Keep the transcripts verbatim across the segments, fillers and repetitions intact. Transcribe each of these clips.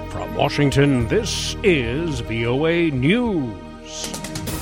From Washington, this is V O A News.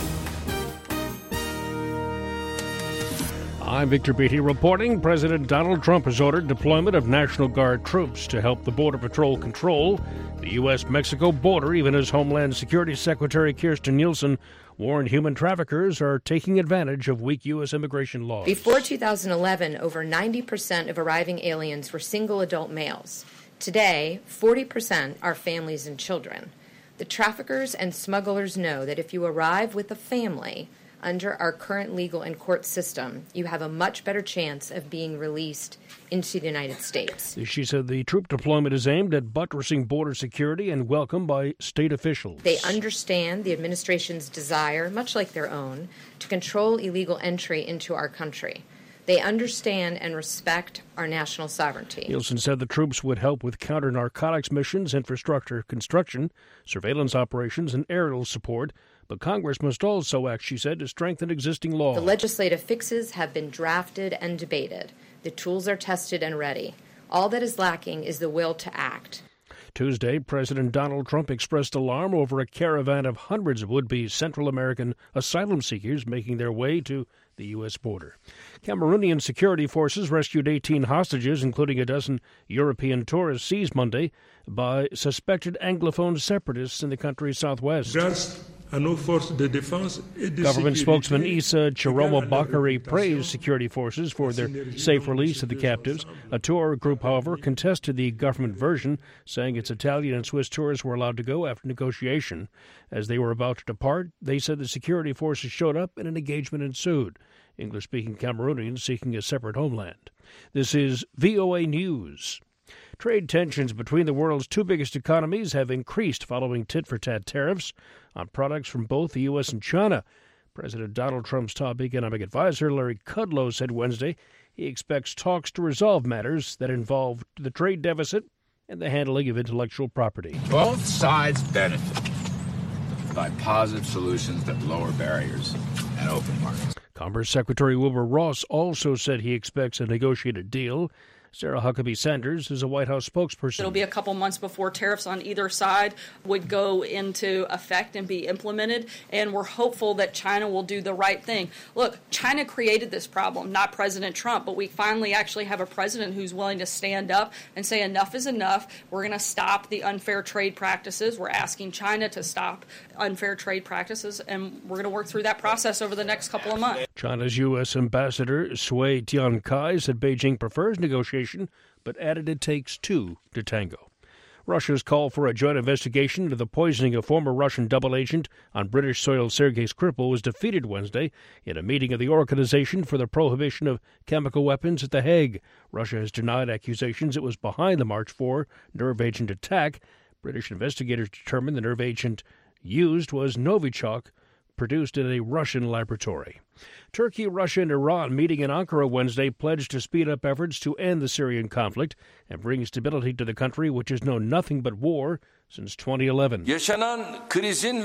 I'm Victor Beatty reporting President Donald Trump has ordered deployment of National Guard troops to help the Border Patrol control the U S Mexico border, even as Homeland Security Secretary Kirstjen Nielsen warned human traffickers are taking advantage of weak U S immigration laws. Before two thousand eleven, over ninety percent of arriving aliens were single adult males. Today, forty percent are families and children. The traffickers and smugglers know that if you arrive with a family under our current legal and court system, you have a much better chance of being released into the United States. She said the troop deployment is aimed at buttressing border security and welcomed by state officials. They understand the administration's desire, much like their own, to control illegal entry into our country. They understand and respect our national sovereignty. Nielsen said the troops would help with counter-narcotics missions, infrastructure construction, surveillance operations, and aerial support. But Congress must also act, she said, to strengthen existing laws. The legislative fixes have been drafted and debated. The tools are tested and ready. All that is lacking is the will to act. Tuesday, President Donald Trump expressed alarm over a caravan of hundreds of would-be Central American asylum seekers making their way to the U S border. Cameroonian security forces rescued eighteen hostages, including a dozen European tourists seized Monday by suspected Anglophone separatists in the country's southwest. Government spokesman Issa Chiromo Bakary praised security forces for their safe release of the captives. A tour group, however, contested the government version, saying its Italian and Swiss tourists were allowed to go after negotiation. As they were about to depart, they said the security forces showed up and an engagement ensued. English-speaking Cameroonians seeking a separate homeland. This is V O A News. Trade tensions between the world's two biggest economies have increased following tit-for-tat tariffs on products from both the U S and China. President Donald Trump's top economic advisor, Larry Kudlow, said Wednesday he expects talks to resolve matters that involve the trade deficit and the handling of intellectual property. Both sides benefit by positive solutions that lower barriers and open markets. Commerce Secretary Wilbur Ross also said he expects a negotiated deal. Sarah Huckabee Sanders is a White House spokesperson. It'll be a couple months before tariffs on either side would go into effect and be implemented, and we're hopeful that China will do the right thing. Look, China created this problem, not President Trump, but we finally actually have a president who's willing to stand up and say enough is enough. We're going to stop the unfair trade practices. We're asking China to stop unfair trade practices, and we're going to work through that process over the next couple of months. China's U S Ambassador Sui Tiankai said Beijing prefers negotiation, but added it takes two to tango. Russia's call for a joint investigation into the poisoning of former Russian double agent on British soil Sergei Skripal was defeated Wednesday in a meeting of the Organization for the Prohibition of Chemical Weapons at The Hague. Russia has denied accusations it was behind the March four nerve agent attack. British investigators determined the nerve agent used was Novichok, produced in a Russian laboratory. Turkey, Russia, and Iran meeting in Ankara Wednesday pledged to speed up efforts to end the Syrian conflict and bring stability to the country, which has known nothing but war since twenty eleven. Host President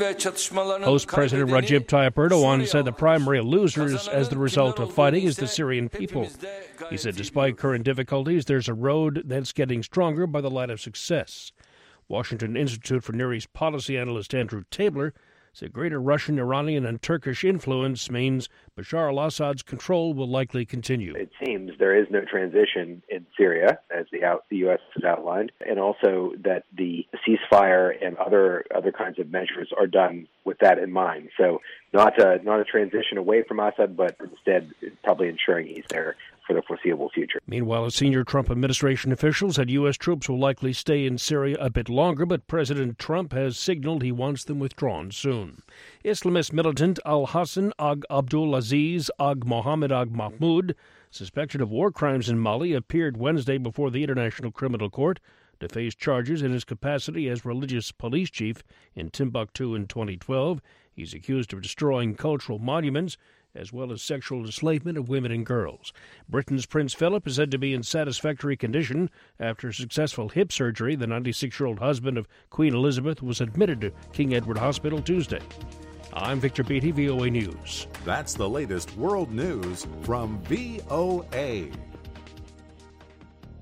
Recep Tayyip Erdogan said the primary losers as the result of fighting is the Syrian people. He said despite current difficulties, there's a road that's getting stronger by the light of success. Washington Institute for Near East policy analyst Andrew Tabler said greater Russian, Iranian, and Turkish influence means Bashar al-Assad's control will likely continue. It seems there is no transition in Syria, as the, out, the U S has outlined, and also that the ceasefire and other other kinds of measures are done with that in mind. So not a, not a transition away from Assad, but instead probably ensuring he's there for the foreseeable future. Meanwhile, a senior Trump administration official said U S troops will likely stay in Syria a bit longer, but President Trump has signaled he wants them withdrawn soon. Islamist militant Al-Hassan Ag Abdul Aziz Ag Mohammed Ag Mahmoud, suspected of war crimes in Mali, appeared Wednesday before the International Criminal Court to face charges in his capacity as religious police chief in Timbuktu in twenty twelve. He's accused of destroying cultural monuments as well as sexual enslavement of women and girls. Britain's Prince Philip is said to be in satisfactory condition after successful hip surgery. The ninety-six-year-old husband of Queen Elizabeth was admitted to King Edward Hospital Tuesday. I'm Victor Beatty, V O A News. That's the latest world news from V O A.